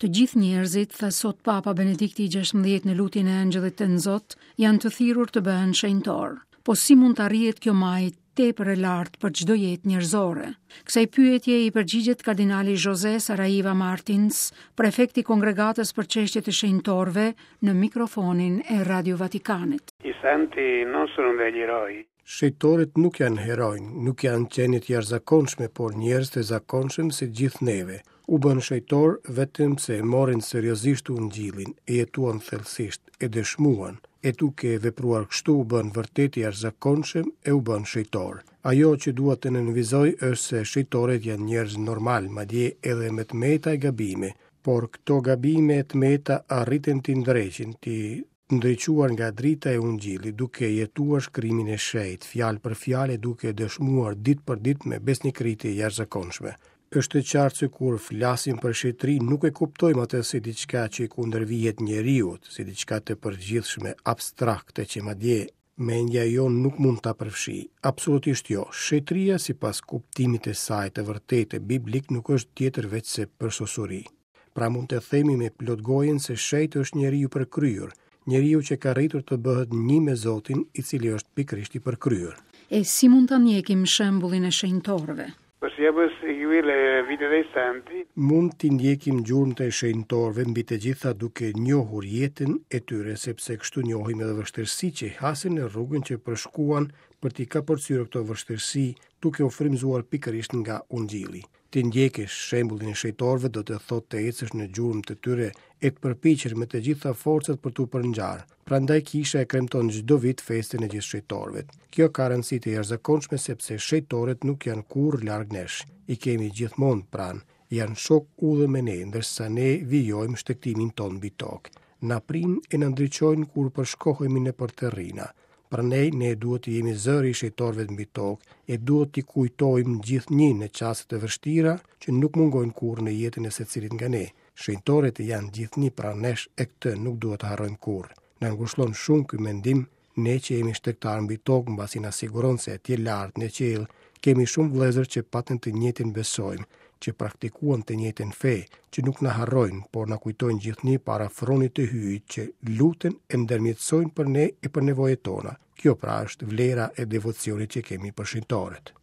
Të gjithë njerëzit, tha sot Papa Benedikti XVI në lutjen e Angjëllit të Nzot, janë të thirrur të bëhen shenjtor. Po si mund të arrihet kjo majë tepër e lartë për çdo jetë njerëzore? Kësaj pyetje i përgjigjet kardinali José Saraiva Martins, prefekti i Kongregatës për çështjet e shenjtorëve, në mikrofonin e Radio Vatikanit. I santi non sono degli eroi. Shenjtorët nuk janë herojnë, nuk janë qenit jashtëzakonshme, por njerëz të zakonshëm si gjithë neve. U bën shenjtor vetëm se e morin seriozisht Ungjillin, e jetuan thellësisht, e dëshmuan, e duke vepruar kështu u bën vërtet i jashtëzakonshëm e u bën shenjtor. Ajo që dua të nënvizoj është se shenjtorët janë njerëz normal, madje edhe me tmeta e gabime, por këto gabime e tmeta arriten t'i ndreqin, t'i ndriçuar nga drita e Ungjillit, duke jetuar shkrimin e shenjtë, fjalë për fjalë, duke dëshmuar ditë për ditë me besnikëri e jashtëzakonshme. Është e qartë se kur flasim për shenjtëri nuk e kuptojmë atë si diçka që i kundërvihet njeriut, si diçka të përgjithshme, abstrakte që madje mendja jonë nuk mund ta përfshijë. Absolutisht jo. Shenjtëria sipas kuptimit të saj të vërtetë biblik nuk është tjetër veç se përsosuri. Pra mund të themi me plot gojen se shenjti është njeriu përkryer, njeriu që ka arritur të bëhet një me Zotin, i cili është pikërisht i përkryer. E si mund ta ndjekim shembullin e shenjtorëve? Possiamo seguire le vite dei santi. Mund t'i ndjekim gjurmët e shenjtorëve mbi të gjitha duke njohur jetën e tyre, sepse kështu njohim edhe vështirësitë që hasin në rrugën që përshkuan për t'i kapërcyer këto vështirësi, duke u frymzuar pikërisht nga Ungjilli. Të ndjekësh shembullin e shenjtorëve do të thotë të ecësh në gjurmët e tyre e të përpiqesh me të gjitha forcat për t'u përngjarë. Prandaj kisha e kremton çdo vit festën e gjithë shenjtorëve. Kjo ka rëndësi të jashtëzakonshme sepse shenjtorët nuk janë kurrë larg nesh. I kemi gjithmonë pranë, janë shok udhë me ne, ndërsa ne vijojmë shtektimin ton mbi tokë. Na prin e na ndriçojnë kur përshkohemi nëpër terrina. Prandaj ne duhet të jemi zëri i shenjtorëve mbi tokë e duhet t'i kujtojmë gjithnjë në çaste të vështira që nuk mungojnë kurrë në jetën e secilit nga ne. Shenjtorët janë gjithnjë pranë nesh e këtë nuk duhet të harrojmë kurrë. Na ngushëllon shumë ky mendim, ne që jemi shtektar mbi tokë, mbasi na siguron se atje lart në qiell kemi shumë vëllezër që patën të njëjtin besojmë, që praktikuan të njëjtën fe, që nuk na harrojnë, por na kujtojnë gjithnjë para fronit të hyjit që luten e ndërmjetësojnë për ne e për nevojat tona. Kjo pra është vlera e devocionit që kemi për shenjtorët.